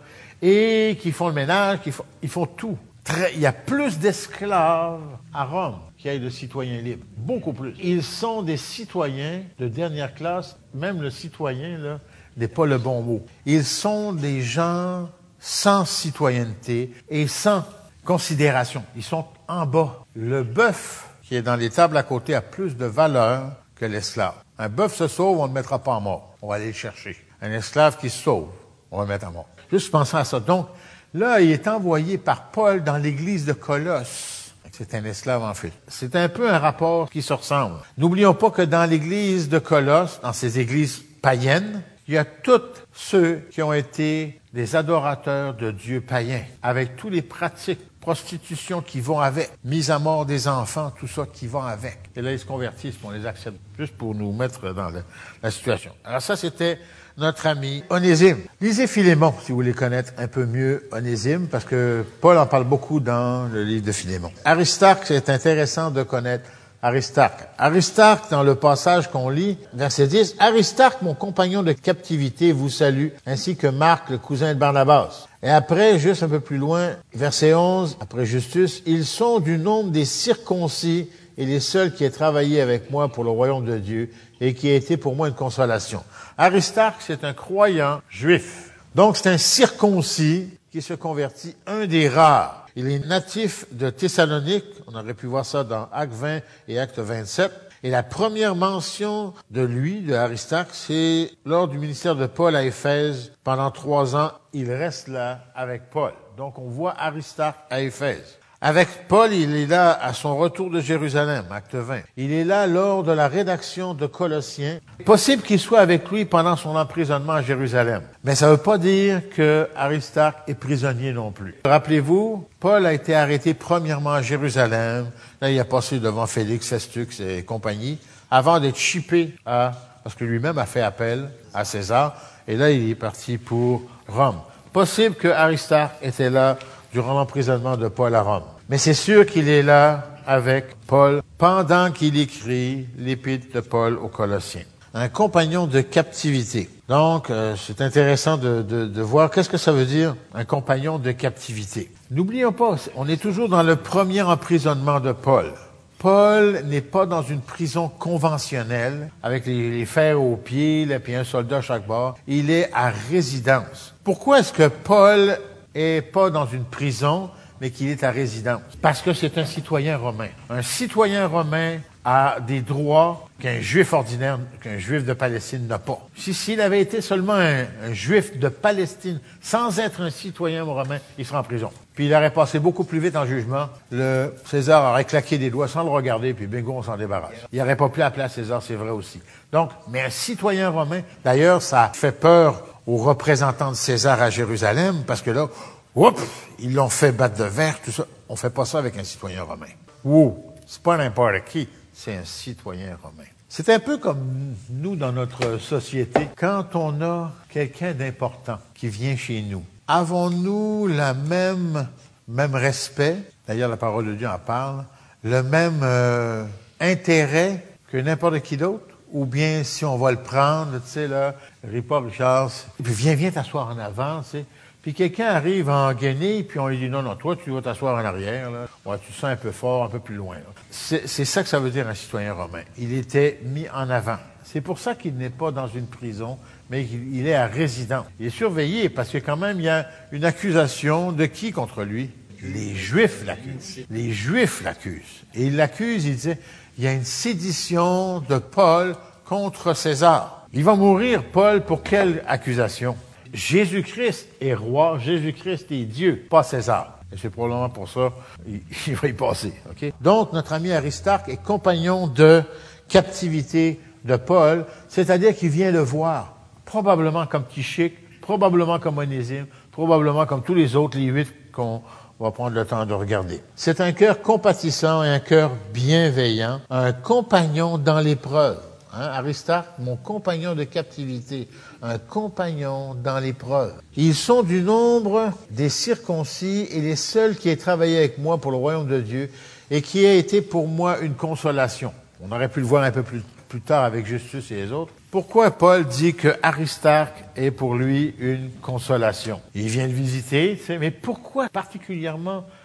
S1: et qui font le ménage, qui font, ils font tout. Très, il y a plus d'esclaves à Rome qu'il y a de citoyens libres. Beaucoup plus. Ils sont des citoyens de dernière classe. Même le citoyen, là, n'est pas le bon mot. Ils sont des gens sans citoyenneté et sans considération. Ils sont en bas. Le bœuf qui est dans les tables à côté a plus de valeur que l'esclave. Un bœuf se sauve, on ne le mettra pas à mort. On va aller le chercher. Un esclave qui se sauve, on va le mettre à mort. Juste pensant à ça. Donc, là, il est envoyé par Paul dans l'église de Colosse. C'est un esclave en fait. C'est un peu un rapport qui se ressemble. N'oublions pas que dans l'église de Colosse, dans ces églises païennes, il y a tous ceux qui ont été des adorateurs de dieux païens, avec tous les pratiques, prostitution qui vont avec, mise à mort des enfants, tout ça qui va avec. Et là, ils se convertissent, on les accepte, juste pour nous mettre dans le, la situation. Alors ça, c'était notre ami Onésime. Lisez Philémon, si vous voulez connaître un peu mieux Onésime, parce que Paul en parle beaucoup dans le livre de Philémon. Aristarque, c'est intéressant de connaître Aristarque. Aristarque, dans le passage qu'on lit, verset dix, « Aristarque, mon compagnon de captivité, vous salue, ainsi que Marc, le cousin de Barnabas. » Et après, juste un peu plus loin, verset onze, après Justus, « Ils sont du nombre des circoncis et les seuls qui aient travaillé avec moi pour le royaume de Dieu et qui a été pour moi une consolation. » Aristarque, c'est un croyant juif. Donc, c'est un circoncis qui se convertit, un des rares. Il est natif de Thessalonique. On aurait pu voir ça dans Actes vingt et Actes vingt-sept. Et la première mention de lui, de Aristarque, c'est lors du ministère de Paul à Éphèse. Pendant trois ans, il reste là avec Paul. Donc, on voit Aristarque à Éphèse. Avec Paul, il est là à son retour de Jérusalem, Acte vingt. Il est là lors de la rédaction de Colossiens. Possible qu'il soit avec lui pendant son emprisonnement à Jérusalem. Mais ça ne veut pas dire que Aristarque est prisonnier non plus. Rappelez-vous, Paul a été arrêté premièrement à Jérusalem. Là, il a passé devant Félix, Festux et compagnie, avant d'être chippé à, parce que lui-même a fait appel à César. Et là, il est parti pour Rome. Possible que Aristarque était là durant l'emprisonnement de Paul à Rome. Mais c'est sûr qu'il est là avec Paul pendant qu'il écrit l'épître de Paul aux Colossiens. Un compagnon de captivité. Donc, euh, c'est intéressant de, de, de voir qu'est-ce que ça veut dire, un compagnon de captivité. N'oublions pas, on est toujours dans le premier emprisonnement de Paul. Paul n'est pas dans une prison conventionnelle, avec les, les fers aux pieds, là, puis un soldat à chaque bord. Il est à résidence. Pourquoi est-ce que Paul est pas dans une prison, mais qu'il est à résidence? Parce que c'est un citoyen romain. Un citoyen romain a des droits qu'un juif ordinaire, qu'un juif de Palestine n'a pas. Si, s'il avait été seulement un, un juif de Palestine, sans être un citoyen romain, il serait en prison. Puis il aurait passé beaucoup plus vite en jugement. Le César aurait claqué des doigts sans le regarder, puis bingo, on s'en débarrasse. Il n'aurait pas pu appeler à César, c'est vrai aussi. Donc, mais un citoyen romain, d'ailleurs, ça fait peur aux représentants de César à Jérusalem, parce que là, oups, ils l'ont fait battre de verre, tout ça. On fait pas ça avec un citoyen romain. Wow, c'est pas n'importe qui, c'est un citoyen romain. C'est un peu comme nous dans notre société. Quand on a quelqu'un d'important qui vient chez nous, avons-nous le même, même respect, d'ailleurs la parole de Dieu en parle, le même euh, intérêt que n'importe qui d'autre? Ou bien si on va le prendre, tu sais, là, Richard, Richard, et puis viens, viens t'asseoir en avant, tu sais. Puis quelqu'un arrive en guenille, puis on lui dit, non, non, toi, tu vas t'asseoir en arrière, là. Ouais, tu sens un peu fort, un peu plus loin, là. C'est, c'est ça que ça veut dire un citoyen romain. Il était mis en avant. C'est pour ça qu'il n'est pas dans une prison, mais qu'il il est à résidence. Il est surveillé, parce que quand même, il y a une accusation de qui contre lui? Les Juifs l'accusent. Les Juifs l'accusent. Et ils l'accusent, il disait, il y a une sédition de Paul contre César. Il va mourir, Paul, pour quelle accusation? Jésus-Christ est roi, Jésus-Christ est Dieu, pas César. Et c'est probablement pour ça il, il va y passer. Okay? Donc, notre ami Aristarque est compagnon de captivité de Paul, c'est-à-dire qu'il vient le voir, probablement comme Tychique, probablement comme Onésime, probablement comme tous les autres, les huit qu'on va prendre le temps de regarder. C'est un cœur compatissant et un cœur bienveillant, un compagnon dans l'épreuve. Hein, Aristarque, mon compagnon de captivité, un compagnon dans l'épreuve. Ils sont du nombre des circoncis et les seuls qui aient travaillé avec moi pour le royaume de Dieu et qui aient été pour moi une consolation. On aurait pu le voir un peu plus, plus tard avec Justus et les autres. Pourquoi Paul dit que Aristarque est pour lui une consolation? Il vient le visiter, tu sais, mais pourquoi particulièrement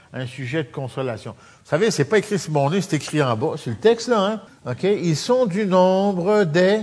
S1: un sujet de consolation. Vous savez, c'est pas écrit sur mon nez, c'est écrit en bas. C'est le texte, là, hein? OK? Ils sont du nombre des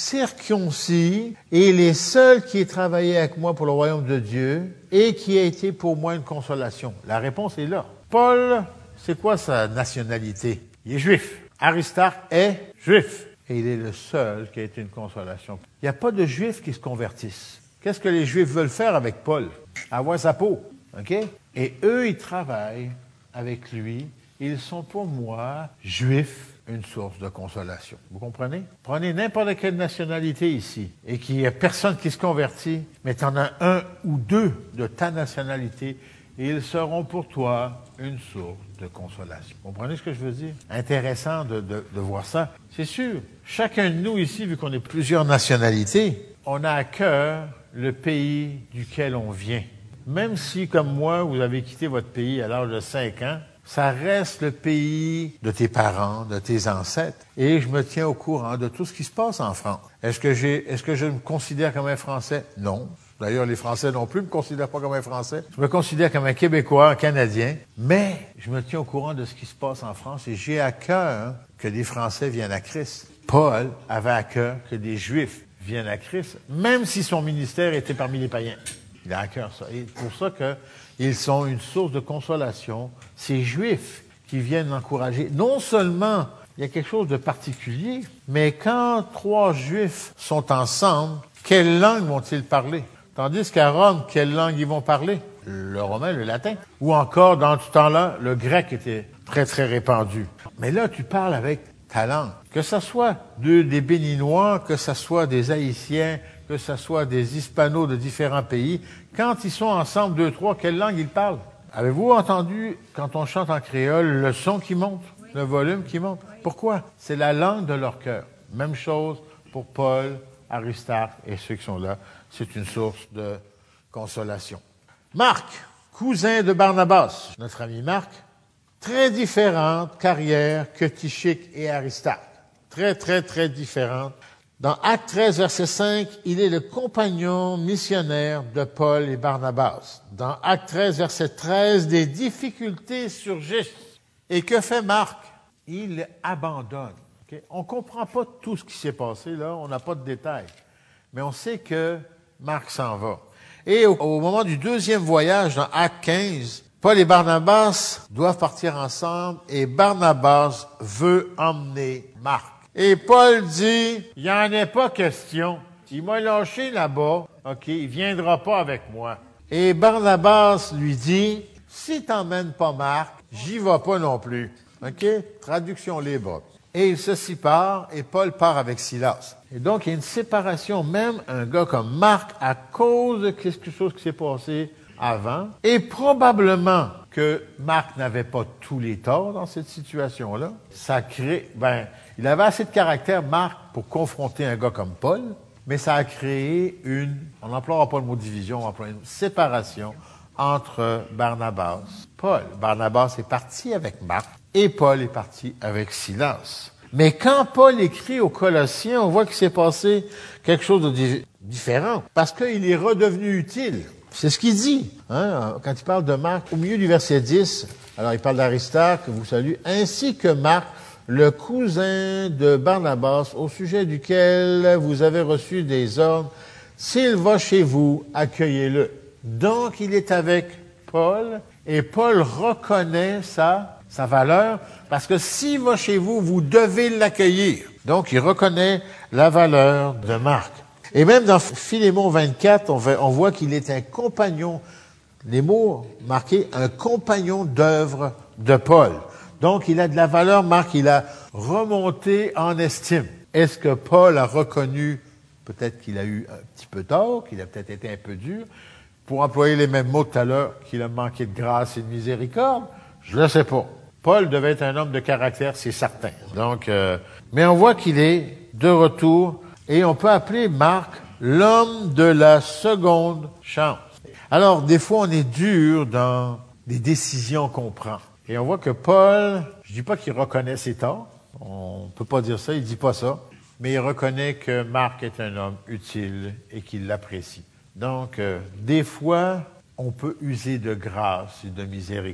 S1: circoncis et les seuls qui aient travaillé avec moi pour le royaume de Dieu et qui a été pour moi une consolation. La réponse est là. Paul, c'est quoi sa nationalité? Il est juif. Aristarque est juif. Et il est le seul qui a été une consolation. Il n'y a pas de juifs qui se convertissent. Qu'est-ce que les juifs veulent faire avec Paul? Avoir sa peau. OK? Et eux, ils travaillent avec lui. Ils sont pour moi, juifs, une source de consolation. Vous comprenez? Prenez n'importe quelle nationalité ici et qu'il n'y ait personne qui se convertit, mais tu en as un ou deux de ta nationalité et ils seront pour toi une source de consolation. Vous comprenez ce que je veux dire? Intéressant de, de, de voir ça. C'est sûr, chacun de nous ici, vu qu'on est plusieurs nationalités, on a à cœur le pays duquel on vient. Même si, comme moi, vous avez quitté votre pays à l'âge de cinq ans, ça reste le pays de tes parents, de tes ancêtres. Et je me tiens au courant de tout ce qui se passe en France. Est-ce que j'ai, est-ce que je me considère comme un Français? Non. D'ailleurs, les Français non plus me considèrent pas comme un Français. Je me considère comme un Québécois, un Canadien. Mais je me tiens au courant de ce qui se passe en France et j'ai à cœur que des Français viennent à Christ. Paul avait à cœur que des Juifs viennent à Christ, même si son ministère était parmi les païens. Il a à cœur ça. Et c'est pour ça qu'ils sont une source de consolation. Ces Juifs qui viennent l'encourager. Non seulement il y a quelque chose de particulier, mais quand trois Juifs sont ensemble, quelle langue vont-ils parler? Tandis qu'à Rome, quelle langue ils vont parler? Le romain, le latin. Ou encore, dans tout temps-là, le grec était très, très répandu. Mais là, tu parles avec ta langue. Que ce soit de, des Béninois, que ce soit des Haïtiens, que ce soit des Hispanos de différents pays, quand ils sont ensemble, deux, trois, quelle langue ils parlent? Avez-vous entendu, quand on chante en créole, le son qui monte, oui. Le volume qui monte? Oui. Pourquoi? C'est la langue de leur cœur. Même chose pour Paul, Aristarque et ceux qui sont là. C'est une source de consolation. Marc, cousin de Barnabas, notre ami Marc, très différente carrière que Tychique et Aristarque. Très, très, très différente. Dans Actes treize, verset cinq, il est le compagnon missionnaire de Paul et Barnabas. Dans Actes treize, verset treize, des difficultés surgissent. Et que fait Marc? Il abandonne. Okay? On ne comprend pas tout ce qui s'est passé, là. On n'a pas de détails. Mais on sait que Marc s'en va. Et au, au moment du deuxième voyage, dans Actes quinze, Paul et Barnabas doivent partir ensemble et Barnabas veut emmener Marc. Et Paul dit, il n'y en a pas question. Il m'a lâché là-bas, OK, il viendra pas avec moi. Et Barnabas lui dit, si t'emmènes pas Marc, j'y vais pas non plus. OK? Traduction libre. Et ils se séparent et Paul part avec Silas. Et donc, il y a une séparation, même un gars comme Marc, à cause de quelque chose qui s'est passé avant. Et probablement que Marc n'avait pas tous les torts dans cette situation-là. Ça crée, ben, il avait assez de caractère, Marc, pour confronter un gars comme Paul, mais ça a créé une, on n'emploiera pas le mot division, on va employer une séparation entre Barnabas et Paul. Barnabas est parti avec Marc et Paul est parti avec Silas. Mais quand Paul écrit aux Colossiens, on voit qu'il s'est passé quelque chose de di- différent, parce qu'il est redevenu utile. C'est ce qu'il dit, hein, quand il parle de Marc, au milieu du verset dix, alors il parle d'Aristarque, que vous salue, ainsi que Marc, le cousin de Barnabas, au sujet duquel vous avez reçu des ordres, s'il va chez vous, accueillez-le. Donc, il est avec Paul, et Paul reconnaît sa, sa valeur, parce que s'il va chez vous, vous devez l'accueillir. Donc, il reconnaît la valeur de Marc. Et même dans Philémon vingt-quatre, on, va, on voit qu'il est un compagnon, les mots marqués, un compagnon d'œuvre de Paul. Donc, il a de la valeur, Marc, il a remonté en estime. Est-ce que Paul a reconnu, peut-être qu'il a eu un petit peu tort, qu'il a peut-être été un peu dur, pour employer les mêmes mots tout à l'heure, qu'il a manqué de grâce et de miséricorde? Je ne sais pas. Paul devait être un homme de caractère, c'est certain. Donc, euh, mais on voit qu'il est de retour. Et on peut appeler Marc l'homme de la seconde chance. Alors, des fois, on est dur dans les décisions qu'on prend. Et on voit que Paul, je dis pas qu'il reconnaît ses torts. On peut pas dire ça, il dit pas ça. Mais il reconnaît que Marc est un homme utile et qu'il l'apprécie. Donc, euh, des fois, on peut user de grâce et de miséricorde.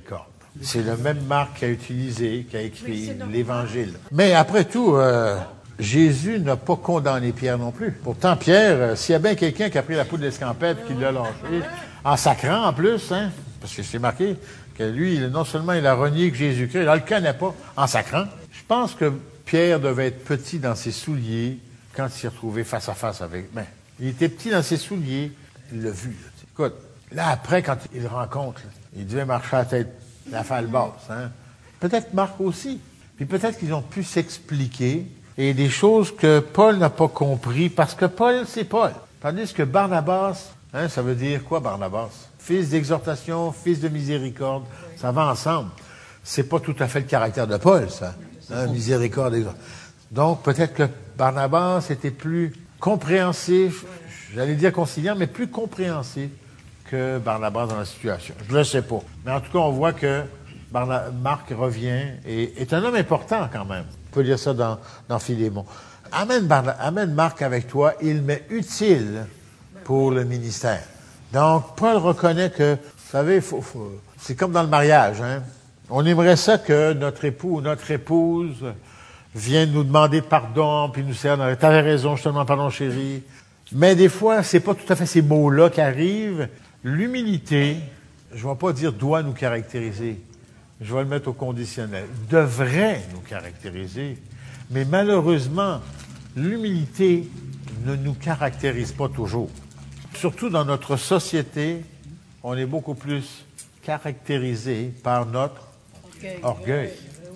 S1: C'est le même Marc qui a utilisé, qui a écrit l'Évangile. Mais après tout, euh, Jésus n'a pas condamné Pierre non plus. Pourtant, Pierre, euh, s'il y a bien quelqu'un qui a pris la poudre d'escampette, qui l'a lâché, en sacrant en plus, hein, parce que c'est marqué que lui, non seulement il a renié que Jésus-Christ, il ne le connaît pas, en sacrant. Je pense que Pierre devait être petit dans ses souliers quand il s'est retrouvé face à face avec... Ben, il était petit dans ses souliers, il l'a vu. Là, écoute, là, après, quand il le rencontre, là, il devait marcher à la tête, la falle basse. Hein? Peut-être Marc aussi. Puis peut-être qu'ils ont pu s'expliquer et des choses que Paul n'a pas compris, parce que Paul, c'est Paul. Tandis que Barnabas, hein, ça veut dire quoi, Barnabas? Fils d'exhortation, fils de miséricorde, ça va ensemble. C'est pas tout à fait le caractère de Paul, ça. Hein, miséricorde, exhortation. Donc, peut-être que Barnabas était plus compréhensif, j'allais dire conciliant, mais plus compréhensif que Barnabas dans la situation. Je ne le sais pas. Mais en tout cas, on voit que Barna- Marc revient et est un homme important quand même. On peut lire ça dans, dans Philémon. Amène, Barna- amène Marc avec toi, il m'est utile pour le ministère. Donc, Paul reconnaît que, vous savez, faut, faut, c'est comme dans le mariage. Hein? On aimerait ça que notre époux ou notre épouse vienne nous demander pardon, puis nous serre. T'avais raison, je te demande pardon, chérie. Mais des fois, c'est pas tout à fait ces mots-là qui arrivent. L'humilité, je ne vais pas dire doit nous caractériser. Je vais le mettre au conditionnel. Devrait nous caractériser. Mais malheureusement, l'humilité ne nous caractérise pas toujours. Surtout dans notre société, on est beaucoup plus caractérisé par notre orgueil, orgueil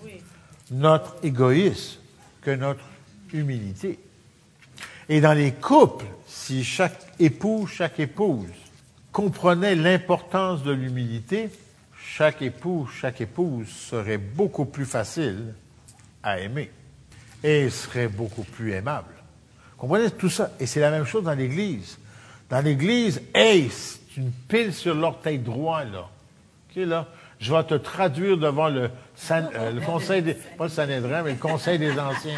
S1: notre égoïsme que notre humilité. Et dans les couples, si chaque époux, chaque épouse comprenait l'importance de l'humilité, chaque époux, chaque épouse serait beaucoup plus facile à aimer et serait beaucoup plus aimable. Comprenez tout ça? Et c'est la même chose dans l'Église. Dans l'Église, hey, c'est une pile sur l'orteil droit, là. OK, là? Je vais te traduire devant le, san, euh, le conseil des, pas le Sanhédrin, mais le conseil des anciens.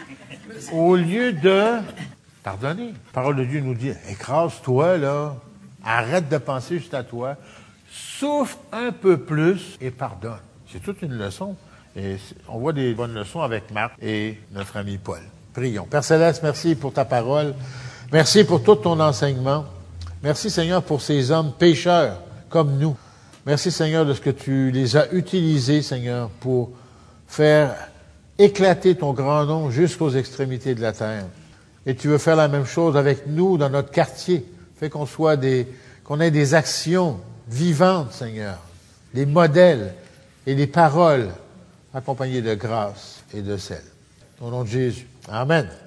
S1: Au lieu de pardonner. La parole de Dieu nous dit, écrase-toi, là. Arrête de penser juste à toi. Souffre un peu plus et pardonne. C'est toute une leçon. Et on voit des bonnes leçons avec Marc et notre ami Paul. Prions. Père Céleste, merci pour ta parole. Merci pour tout ton enseignement. Merci, Seigneur, pour ces hommes pécheurs comme nous. Merci, Seigneur, de ce que tu les as utilisés, Seigneur, pour faire éclater ton grand nom jusqu'aux extrémités de la terre. Et tu veux faire la même chose avec nous dans notre quartier. Fais qu'on soit des, qu'on ait des actions vivantes, Seigneur, des modèles et des paroles accompagnées de grâce et de sel. Au nom de Jésus. Amen.